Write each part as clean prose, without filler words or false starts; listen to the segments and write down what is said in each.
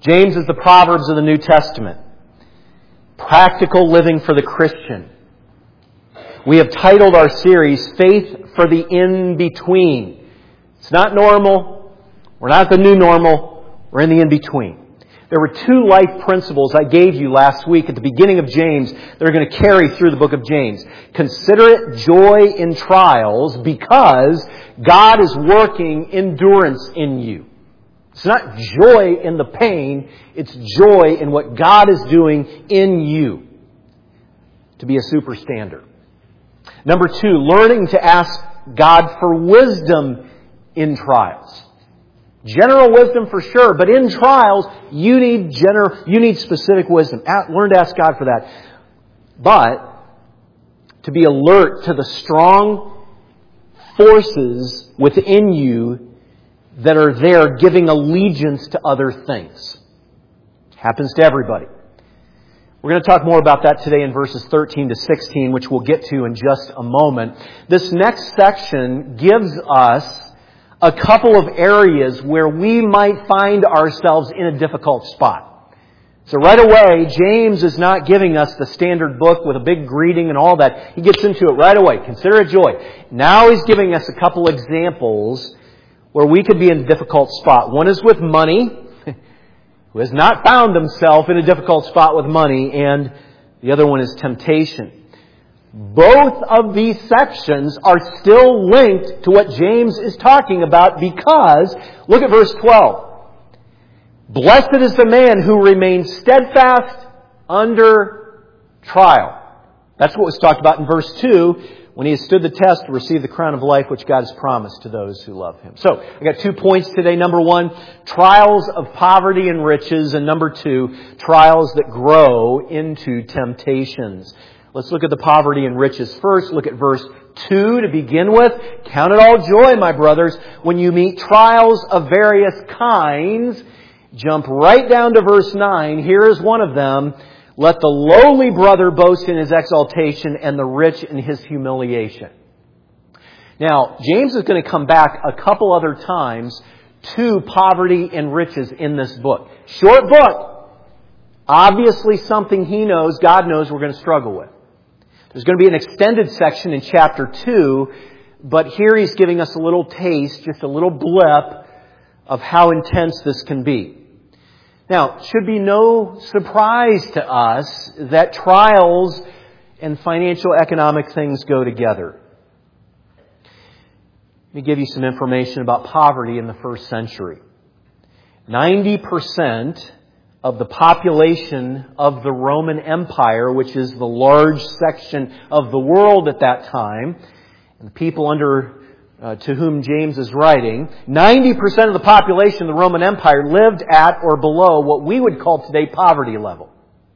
James is the Proverbs of the New Testament. Practical living for the Christian. We have titled our series, Faith for the In-Between. It's not normal. We're not the new normal. We're in the in-between. There were two life principles I gave you last week at the beginning of James that are going to carry through the book of James. Consider it joy in trials because God is working endurance in you. It's not joy in the pain, it's joy in what God is doing in you to be a super standard. Number two, learning to ask God for wisdom in trials. General wisdom for sure, but in trials, you need specific wisdom. Learn to ask God for that. But to be alert to the strong forces within you that are there giving allegiance to other things. It happens to everybody. We're going to talk more about that today in verses 13 to 16, which we'll get to in just a moment. This next section gives us a couple of areas where we might find ourselves in a difficult spot. So right away, James is not giving us the standard book with a big greeting and all that. He gets into it right away. Consider it joy. Now he's giving us a couple examples where we could be in a difficult spot. One is with money, who has not found himself in a difficult spot with money, and the other one is temptation. Both of these sections are still linked to what James is talking about because, look at verse 12. Blessed is the man who remains steadfast under trial. That's what was talked about in verse 2. When he has stood the test to receive the crown of life which God has promised to those who love Him. So, I got 2 points today. Number 1, trials of poverty and riches. And number 2, trials that grow into temptations. Let's look at the poverty and riches first. Look at verse 2 to begin with. Count it all joy, my brothers, when you meet trials of various kinds. Jump right down to verse 9. Here is one of them. Let the lowly brother boast in his exaltation and the rich in his humiliation. Now, James is going to come back a couple other times to poverty and riches in this book. Short book. Obviously something he knows, God knows we're going to struggle with. There's going to be an extended section in chapter 2, but here he's giving us a little taste, just a little blip of how intense this can be. Now, it should be no surprise to us that trials and financial economic things go together. Let me give you some information about poverty in the first century. 90% of the population of the Roman Empire, which is the large section of the world at that time, and the people to whom James is writing, 90% of the population of the Roman Empire lived at or below what we would call today poverty level.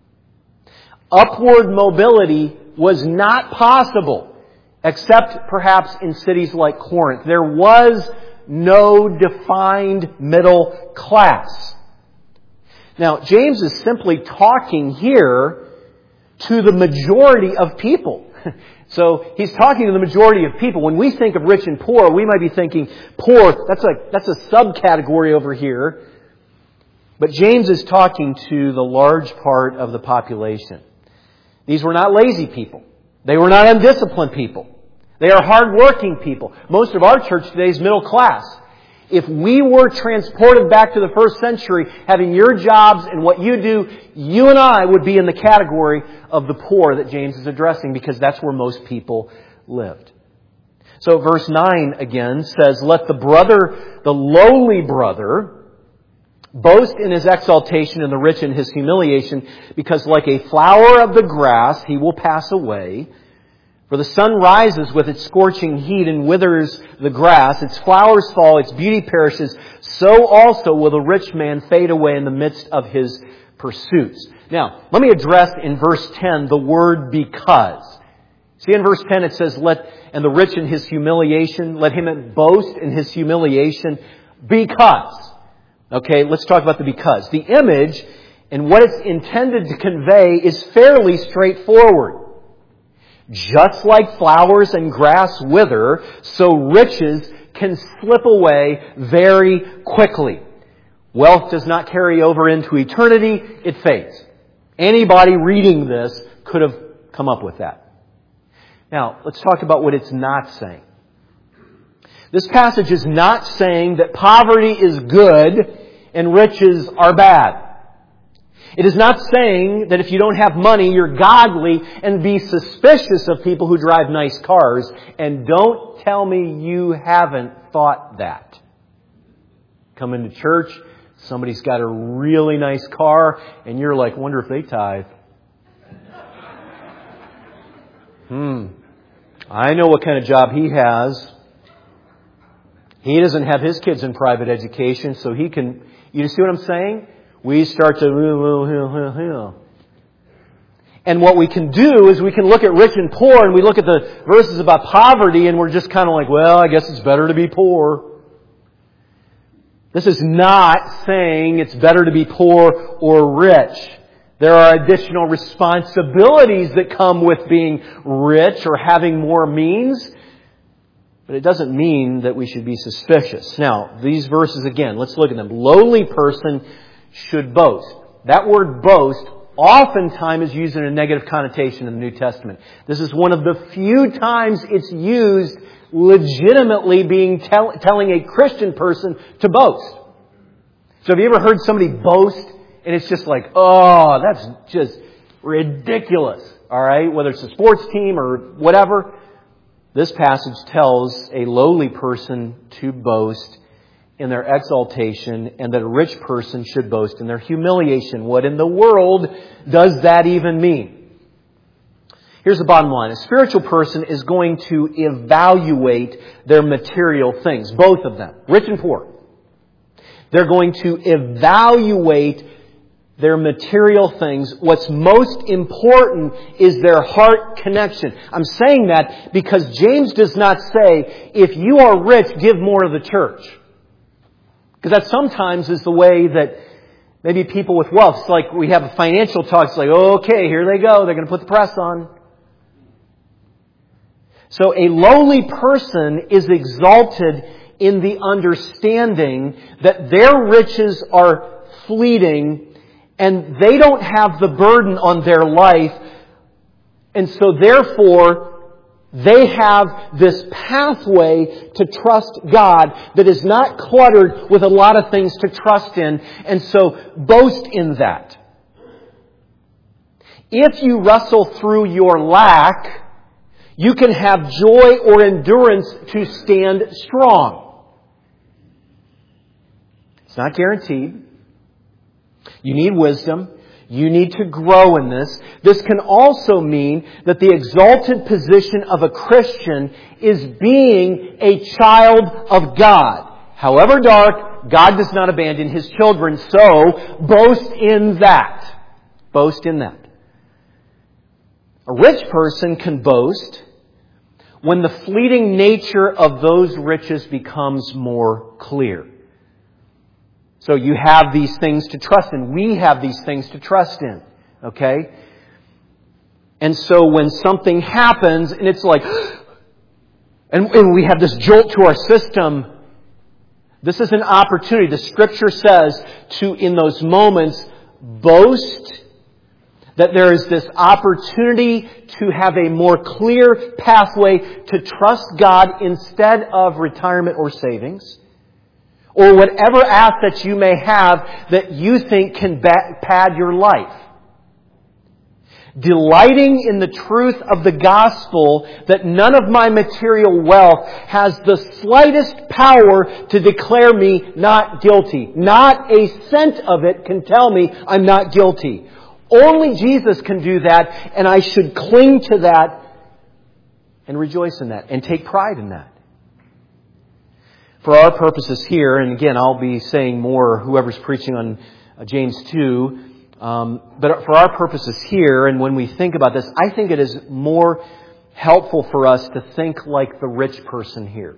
Upward mobility was not possible, except perhaps in cities like Corinth. There was no defined middle class. Now, James is simply talking here to the majority of people. So he's talking to the majority of people. When we think of rich and poor, we might be thinking, poor, that's a subcategory over here. But James is talking to the large part of the population. These were not lazy people. They were not undisciplined people. They are hardworking people. Most of our church today is middle class. If we were transported back to the first century, having your jobs and what you do, you and I would be in the category of the poor that James is addressing because that's where most people lived. So verse 9 again says, let the lowly brother, boast in his exaltation and the rich in his humiliation, because like a flower of the grass, he will pass away. For the sun rises with its scorching heat and withers the grass. Its flowers fall, its beauty perishes. So also will the rich man fade away in the midst of his pursuits. Now, let me address in verse 10 the word because. See, in verse 10 it says, and the rich in his humiliation, let him boast in his humiliation because. Okay, let's talk about the because. The image and what it's intended to convey is fairly straightforward. Just like flowers and grass wither, so riches can slip away very quickly. Wealth does not carry over into eternity. It fades. Anybody reading this could have come up with that. Now, let's talk about what it's not saying. This passage is not saying that poverty is good and riches are bad. It is not saying that if you don't have money, you're godly and be suspicious of people who drive nice cars. And don't tell me you haven't thought that. Come into church, somebody's got a really nice car, and you're like, wonder if they tithe. I know what kind of job he has. He doesn't have his kids in private education, so he can... You see what I'm saying? We start to... And what we can do is we can look at rich and poor, and we look at the verses about poverty, and we're just kind of like, well, I guess it's better to be poor. This is not saying it's better to be poor or rich. There are additional responsibilities that come with being rich or having more means. But it doesn't mean that we should be suspicious. Now, these verses again, let's look at them. Lowly person should boast. That word boast oftentimes is used in a negative connotation in the New Testament. This is one of the few times it's used legitimately telling a Christian person to boast. So have you ever heard somebody boast and it's just like, oh, that's just ridiculous. All right, whether it's a sports team or whatever. This passage tells a lowly person to boast in their exaltation and that a rich person should boast in their humiliation. What in the world does that even mean? Here's the bottom line. A spiritual person is going to evaluate their material things, both of them, rich and poor. They're going to evaluate their material things. What's most important is their heart connection. I'm saying that because James does not say, if you are rich, give more to the church. Because that sometimes is the way that maybe people with wealth, it's like we have a financial talk, it's like, okay, here they go, they're going to put the press on. So a lowly person is exalted in the understanding that their riches are fleeting and they don't have the burden on their life. And so therefore, they have this pathway to trust God that is not cluttered with a lot of things to trust in. And so boast in that. If you wrestle through your lack, you can have joy or endurance to stand strong. It's not guaranteed. You need wisdom. You need to grow in this. This can also mean that the exalted position of a Christian is being a child of God. However dark, God does not abandon His children. So, boast in that. Boast in that. A rich person can boast when the fleeting nature of those riches becomes more clear. So you have these things to trust in. We have these things to trust in. Okay? And so when something happens and it's like, and we have this jolt to our system, this is an opportunity. The Scripture says to, in those moments, boast that there is this opportunity to have a more clear pathway to trust God instead of retirement or savings. Or whatever assets you may have that you think can pad your life. Delighting in the truth of the gospel that none of my material wealth has the slightest power to declare me not guilty. Not a cent of it can tell me I'm not guilty. Only Jesus can do that, and I should cling to that and rejoice in that and take pride in that. For our purposes here, and again, I'll be saying more, whoever's preaching on James 2, but for our purposes here, and when we think about this, I think it is more helpful for us to think like the rich person here.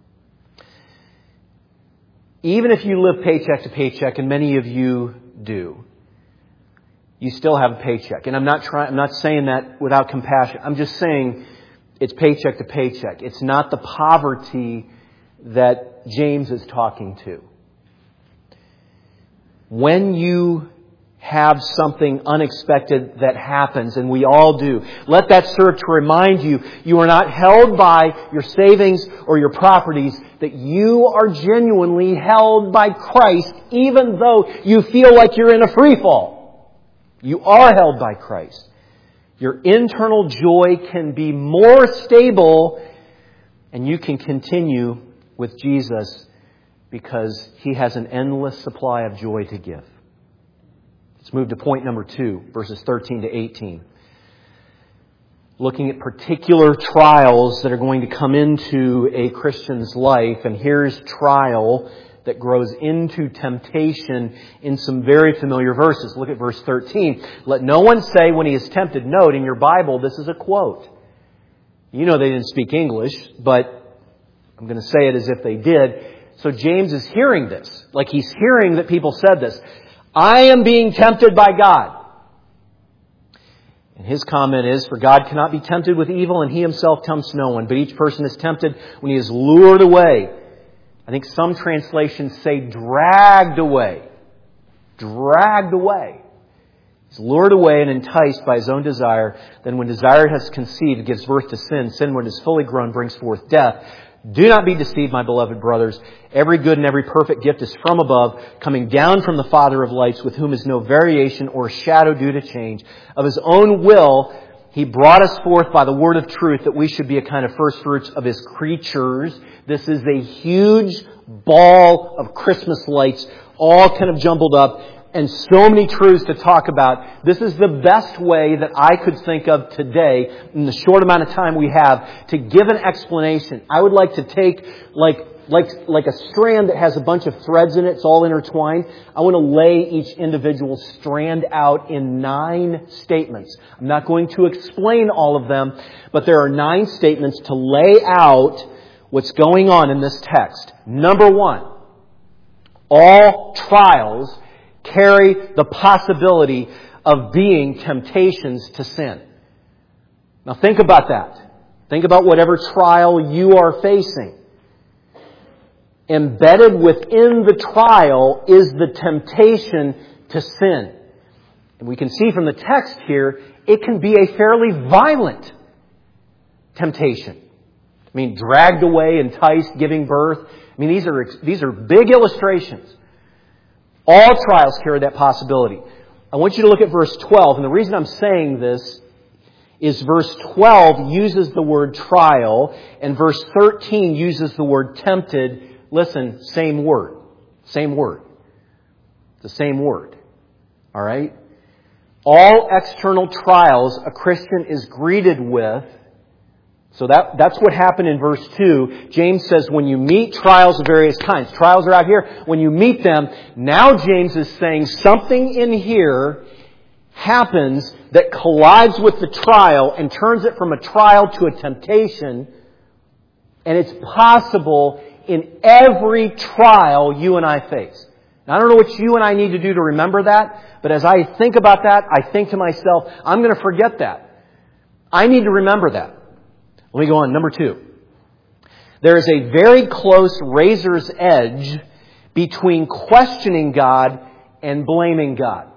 Even if you live paycheck to paycheck, and many of you do, you still have a paycheck. And I'm not saying that without compassion. I'm just saying it's paycheck to paycheck. It's not the poverty that James is talking to. When you have something unexpected that happens, and we all do, let that serve to remind you, you are not held by your savings or your properties, that you are genuinely held by Christ, even though you feel like you're in a free fall. You are held by Christ. Your internal joy can be more stable, and you can continue with Jesus because He has an endless supply of joy to give. Let's move to point number 2, verses 13 to 18. Looking at particular trials that are going to come into a Christian's life. And here's trial that grows into temptation in some very familiar verses. Look at verse 13. Let no one say when he is tempted. Note, in your Bible, this is a quote. You know they didn't speak English, but I'm going to say it as if they did. So James is hearing this. Like he's hearing that people said this. I am being tempted by God. And his comment is, for God cannot be tempted with evil, and He Himself tempts no one. But each person is tempted when he is lured away. I think some translations say dragged away. Dragged away. He's lured away and enticed by his own desire. Then when desire has conceived, it gives birth to sin. Sin, when it is fully grown, brings forth death. Do not be deceived, my beloved brothers. Every good and every perfect gift is from above, coming down from the Father of lights, with whom is no variation or shadow due to change. Of His own will, He brought us forth by the word of truth, that we should be a kind of first fruits of His creatures. This is a huge ball of Christmas lights, all kind of jumbled up, and so many truths to talk about. This is the best way that I could think of today, in the short amount of time we have, to give an explanation. I would like to take like a strand that has a bunch of threads in it. It's all intertwined. I want to lay each individual strand out in 9 statements. I'm not going to explain all of them, but there are 9 statements to lay out what's going on in this text. Number 1, all trials carry the possibility of being temptations to sin. Now think about that. Think about whatever trial you are facing. Embedded within the trial is the temptation to sin. And we can see from the text here, it can be a fairly violent temptation. I mean, dragged away, enticed, giving birth. I mean, these are big illustrations. All trials carry that possibility. I want you to look at verse 12. And the reason I'm saying this is verse 12 uses the word trial, and verse 13 uses the word tempted. Listen, same word. Same word. The same word. All right? All external trials a Christian is greeted with. So that's what happened in verse 2. James says when you meet trials of various kinds, trials are out here, when you meet them, now James is saying something in here happens that collides with the trial and turns it from a trial to a temptation. And it's possible in every trial you and I face. Now, I don't know what you and I need to do to remember that, but as I think about that, I think to myself, I'm going to forget that. I need to remember that. Let me go on. Number 2. There is a very close razor's edge between questioning God and blaming God.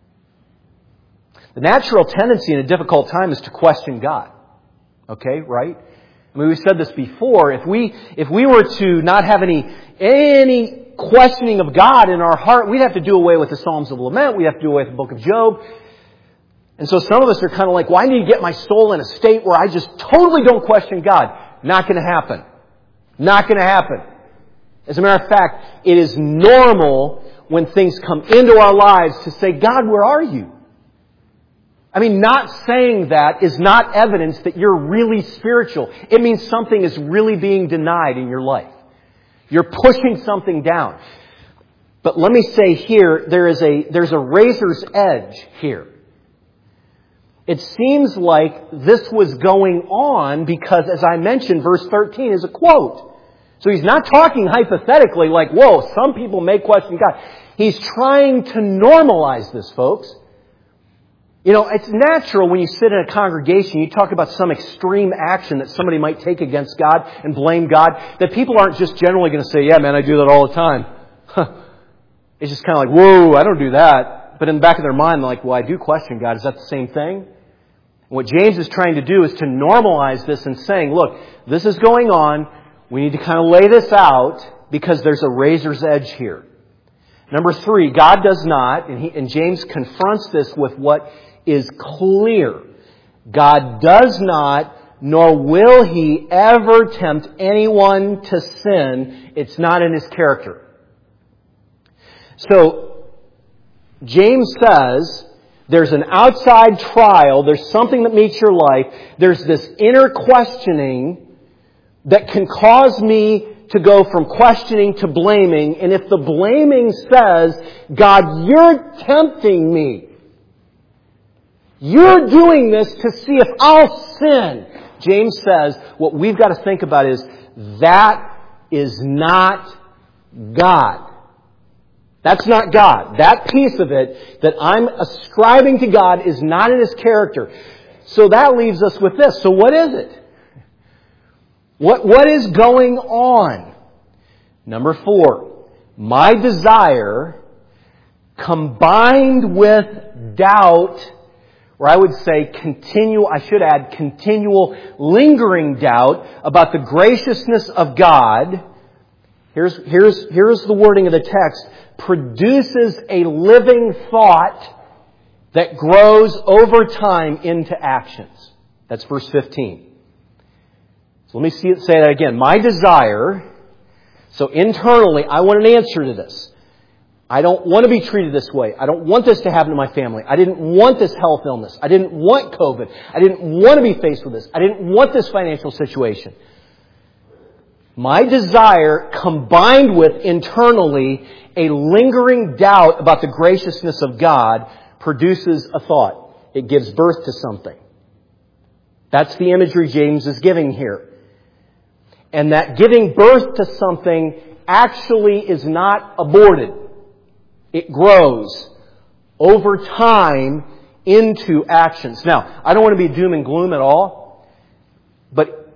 The natural tendency in a difficult time is to question God. Okay, right? I mean, we've said this before. If we were to not have any questioning of God in our heart, we'd have to do away with the Psalms of Lament. We'd have to do away with the book of Job. And so some of us are kind of like, well, I need to get my soul in a state where I just totally don't question God. Not going to happen. Not going to happen. As a matter of fact, it is normal when things come into our lives to say, God, where are you? I mean, not saying that is not evidence that you're really spiritual. It means something is really being denied in your life. You're pushing something down. But let me say here, there's a razor's edge here. It seems like this was going on because, as I mentioned, verse 13 is a quote. So he's not talking hypothetically like, whoa, some people may question God. He's trying to normalize this, folks. You know, it's natural when you sit in a congregation, you talk about some extreme action that somebody might take against God and blame God, that people aren't just generally going to say, yeah, man, I do that all the time. It's just kind of like, whoa, I don't do that. But in the back of their mind, they're like, well, I do question God. Is that the same thing? And what James is trying to do is to normalize this and saying, look, this is going on. We need to kind of lay this out because there's a razor's edge here. Number 3, God does not, and James confronts this with what is clear. God does not, nor will He ever tempt anyone to sin. It's not in His character. So, James says, there's an outside trial, there's something that meets your life, there's this inner questioning that can cause me to go from questioning to blaming, and if the blaming says, God, you're tempting me, you're doing this to see if I'll sin. James says, what we've got to think about is, that is not God. That's not God. That piece of it that I'm ascribing to God is not in His character. So that leaves us with this. So what is it? What is going on? Number 4, my desire combined with doubt, or I would say continual lingering doubt about the graciousness of God. Here's the wording of the text. Produces a living thought that grows over time into actions. That's verse 15. So let me say that again. My desire, so internally, I want an answer to this. I don't want to be treated this way. I don't want this to happen to my family. I didn't want this health illness. I didn't want COVID. I didn't want to be faced with this. I didn't want this financial situation. My desire combined with internally a lingering doubt about the graciousness of God produces a thought. It gives birth to something. That's the imagery James is giving here. And that giving birth to something actually is not aborted. It grows over time into actions. Now, I don't want to be doom and gloom at all, but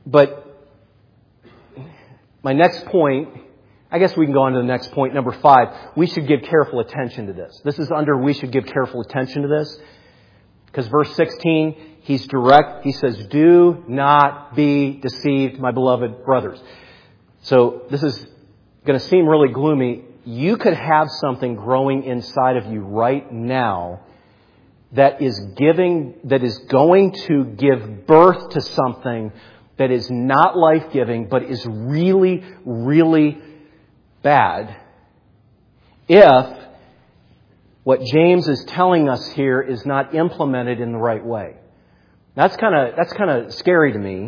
my next point, I guess we can go on to the next point, number 5. We should give careful attention to this. This is under we should give careful attention to this. Because verse 16, he's direct. He says, do not be deceived, my beloved brothers. So this is going to seem really gloomy. You could have something growing inside of you right now that is going to give birth to something that is not life-giving, but is really, really bad, if what James is telling us here is not implemented in the right way. That's kind of scary to me.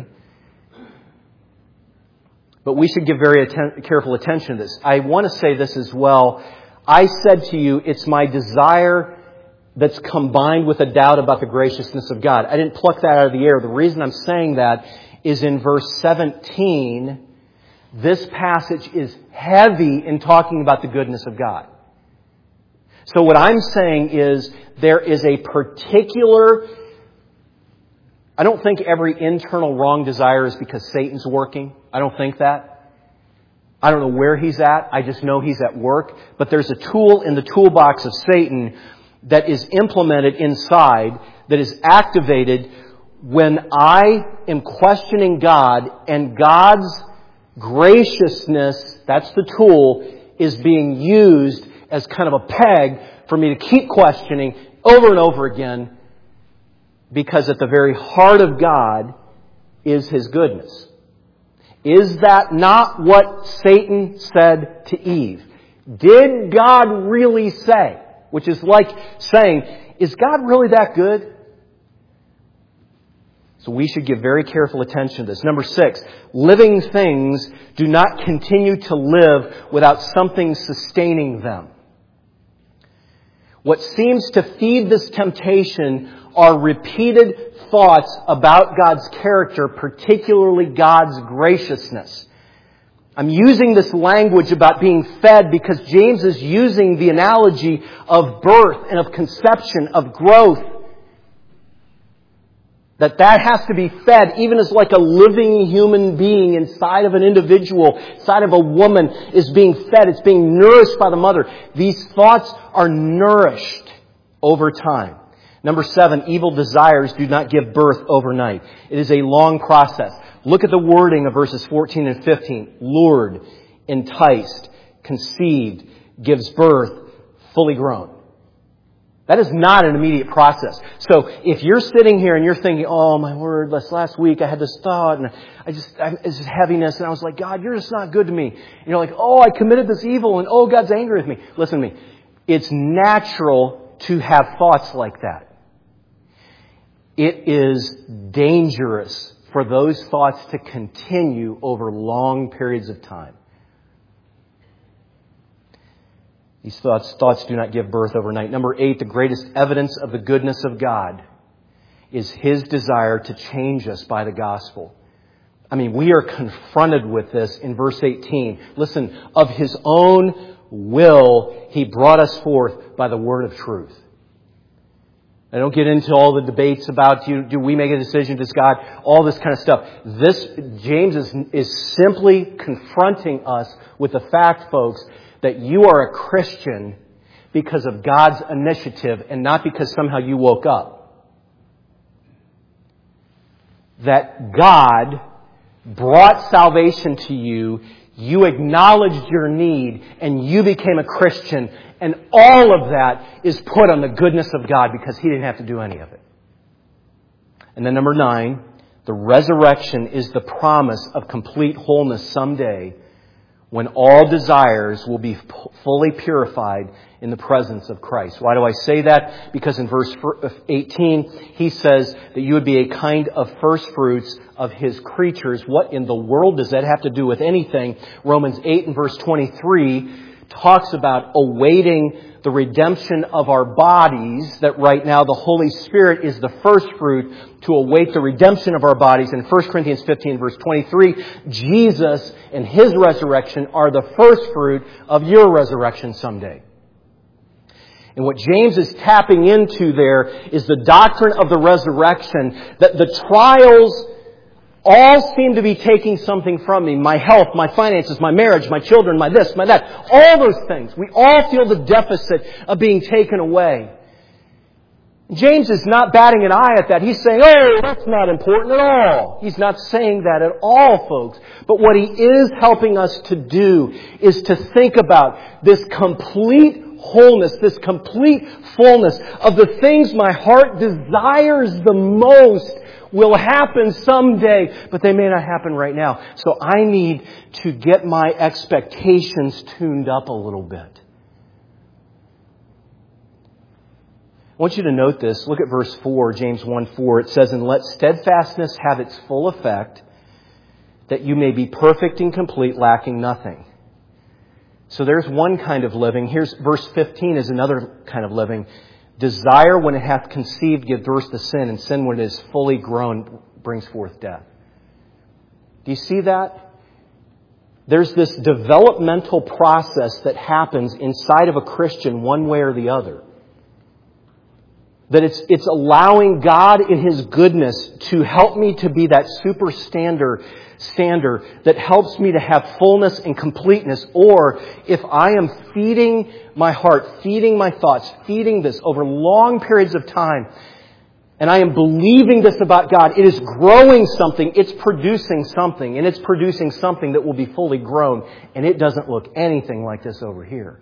But we should give very careful attention to this. I want to say this as well. I said to you, it's my desire that's combined with a doubt about the graciousness of God. I didn't pluck that out of the air. The reason I'm saying that is in verse 17, this passage is heavy in talking about the goodness of God. So what I'm saying is there is a particular... I don't think every internal wrong desire is because Satan's working. I don't think that. I don't know where he's at. I just know he's at work. But there's a tool in the toolbox of Satan that is implemented inside, that is activated when I am questioning God and God's graciousness, that's the tool, is being used as kind of a peg for me to keep questioning over and over again, because at the very heart of God is His goodness. Is that not what Satan said to Eve? Did God really say? Which is like saying, is God really that good? So we should give very careful attention to this. Number 6, living things do not continue to live without something sustaining them. What seems to feed this temptation are repeated thoughts about God's character, particularly God's graciousness. I'm using this language about being fed because James is using the analogy of birth and of conception, of growth. That has to be fed even as like a living human being inside of an individual, inside of a woman is being fed. It's being nourished by the mother. These thoughts are nourished over time. Number 7, evil desires do not give birth overnight. It is a long process. Look at the wording of verses 14 and 15. Lured, enticed, conceived, gives birth, fully grown. That is not an immediate process. So if you're sitting here and you're thinking, oh my word, last week I had this thought and it's just heaviness and I was like, God, you're just not good to me. And you're like, oh, I committed this evil and oh, God's angry with me. Listen to me. It's natural to have thoughts like that. It is dangerous for those thoughts to continue over long periods of time. These thoughts do not give birth overnight. Number 8, the greatest evidence of the goodness of God is His desire to change us by the gospel. I mean, we are confronted with this in verse 18. Listen, of His own will, He brought us forth by the word of truth. I don't get into all the debates about do we make a decision, does God, all this kind of stuff. James is simply confronting us with the fact, folks, that you are a Christian because of God's initiative and not because somehow you woke up. That God brought salvation to you, you acknowledged your need, and you became a Christian. And all of that is put on the goodness of God because He didn't have to do any of it. And then number 9, the resurrection is the promise of complete wholeness someday when all desires will be fully purified in the presence of Christ. Why do I say that? Because in verse 18, he says that you would be a kind of first fruits of His creatures. What in the world does that have to do with anything? Romans 8 and verse 23 talks about awaiting the redemption of our bodies, that right now the Holy Spirit is the first fruit to await the redemption of our bodies. In 1 Corinthians 15 verse 23, Jesus and His resurrection are the first fruit of your resurrection someday. And what James is tapping into there is the doctrine of the resurrection, that the trials all seem to be taking something from me. My health, my finances, my marriage, my children, my this, my that. All those things. We all feel the deficit of being taken away. James is not batting an eye at that. He's saying, oh, that's not important at all. He's not saying that at all, folks. But what he is helping us to do is to think about this complete wholeness, this complete fullness of the things my heart desires the most will happen someday, but they may not happen right now. So I need to get my expectations tuned up a little bit. I want you to note this. Look at verse 4, James 1:4. It says, and let steadfastness have its full effect, that you may be perfect and complete, lacking nothing. So there's one kind of living. Here's verse 15 is another kind of living. Desire when it hath conceived gives birth to sin, and sin when it is fully grown brings forth death. Do you see that? There's this developmental process that happens inside of a Christian one way or the other. That it's allowing God in His goodness to help me to be that super standard that helps me to have fullness and completeness. Or if I am feeding my heart, feeding my thoughts, feeding this over long periods of time, and I am believing this about God, it is growing something, it's producing something, and it's producing something that will be fully grown. And it doesn't look anything like this over here.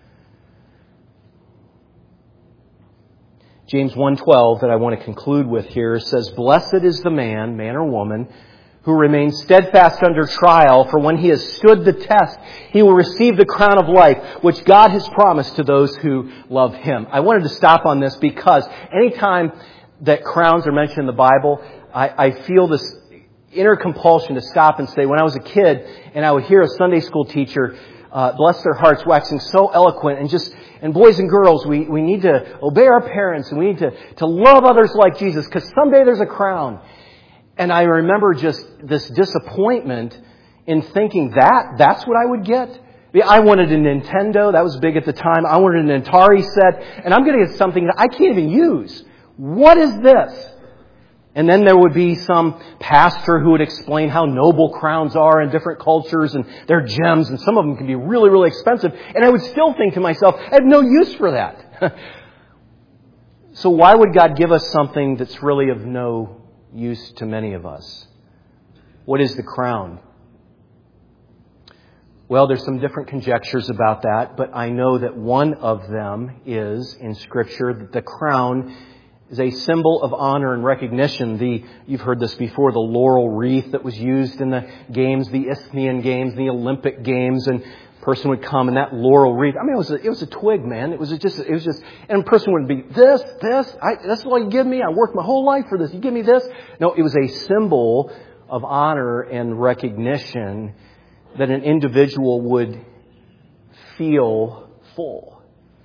James 1:12 that I want to conclude with here says, blessed is the man or woman, who remains steadfast under trial, for when he has stood the test, he will receive the crown of life, which God has promised to those who love Him. I wanted to stop on this because anytime that crowns are mentioned in the Bible, I feel this inner compulsion to stop and say, when I was a kid and I would hear a Sunday school teacher, bless their hearts, waxing so eloquent, and boys and girls, we need to obey our parents and we need to love others like Jesus, because someday there's a crown. And I remember just this disappointment in thinking that's what I would get. I wanted a Nintendo. That was big at the time. I wanted an Atari set. And I'm going to get something that I can't even use. What is this? And then there would be some pastor who would explain how noble crowns are in different cultures and they're gems, and some of them can be really, really expensive. And I would still think to myself, I have no use for that. So why would God give us something that's really of no use to many of us? What is the crown? Well, there's some different conjectures about that, but I know that one of them is, in Scripture, that the crown is a symbol of honor and recognition. You've heard this before, the laurel wreath that was used in the games, the Isthmian Games, the Olympic Games, and a person would come and that laurel wreath, I mean, it was a twig, man. It was just, and a person would be, that's what you give me. I worked my whole life for this. You give me this? No, it was a symbol of honor and recognition that an individual would feel full.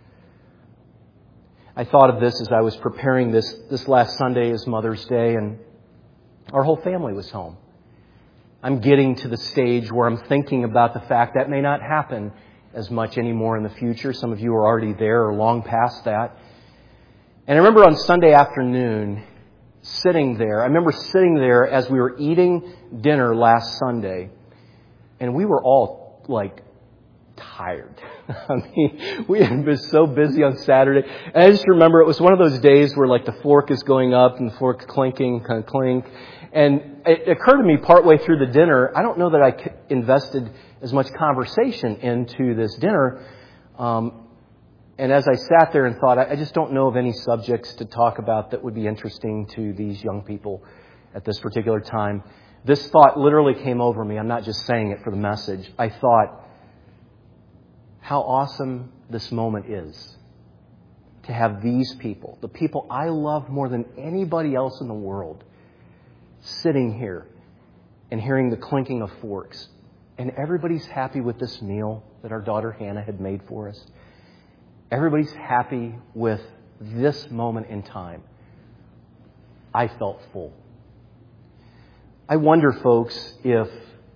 I thought of this as I was preparing this last Sunday as Mother's Day, and our whole family was home. I'm getting to the stage where I'm thinking about the fact that may not happen as much anymore in the future. Some of you are already there or long past that. And I remember on Sunday afternoon sitting there as we were eating dinner last Sunday, and we were all like tired. I mean, we had been so busy on Saturday. And I just remember it was one of those days where like the fork is going up and the fork clinking, kind of clink. And it occurred to me partway through the dinner, I don't know that I invested as much conversation into this dinner. And as I sat there and thought, I just don't know of any subjects to talk about that would be interesting to these young people at this particular time. This thought literally came over me. I'm not just saying it for the message. I thought, how awesome this moment is to have these people, the people I love more than anybody else in the world, sitting here and hearing the clinking of forks. And everybody's happy with this meal that our daughter Hannah had made for us. Everybody's happy with this moment in time. I felt full. I wonder, folks, if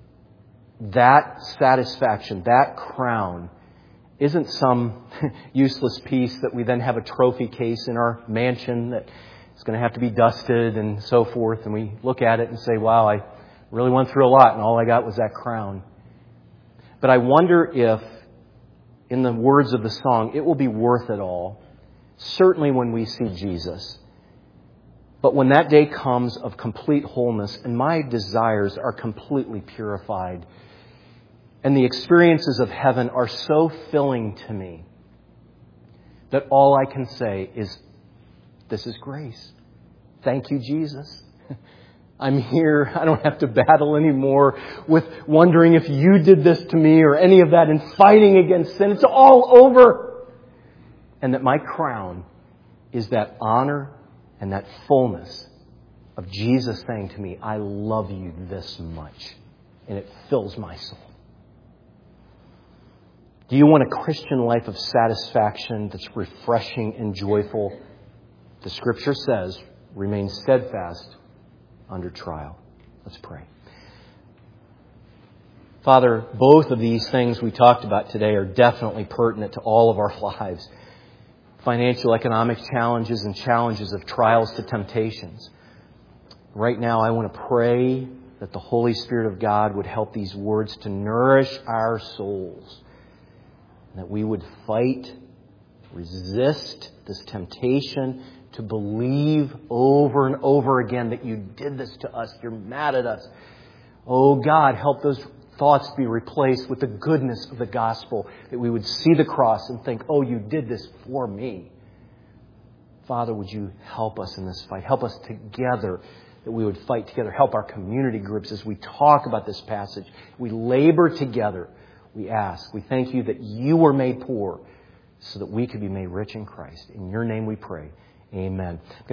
that satisfaction, that crown, isn't some useless piece that we then have a trophy case in our mansion that is going to have to be dusted and so forth. And we look at it and say, wow, I really went through a lot and all I got was that crown. But I wonder if, in the words of the song, it will be worth it all. Certainly when we see Jesus. But when that day comes of complete wholeness and my desires are completely purified and the experiences of heaven are so filling to me that all I can say is, this is grace. Thank you, Jesus. I'm here. I don't have to battle anymore with wondering if you did this to me or any of that and fighting against sin. It's all over. And that my crown is that honor and that fullness of Jesus saying to me, I love you this much. And it fills my soul. Do you want a Christian life of satisfaction that's refreshing and joyful? The Scripture says, remain steadfast under trial. Let's pray. Father, both of these things we talked about today are definitely pertinent to all of our lives. Financial, economic challenges and challenges of trials to temptations. Right now, I want to pray that the Holy Spirit of God would help these words to nourish our souls. That we would fight, resist this temptation to believe over and over again that you did this to us. You're mad at us. Oh God, help those thoughts be replaced with the goodness of the gospel. That we would see the cross and think, oh, you did this for me. Father, would you help us in this fight? Help us together that we would fight together. Help our community groups as we talk about this passage. We labor together. We ask. We thank you that you were made poor so that we could be made rich in Christ. In your name we pray. Amen.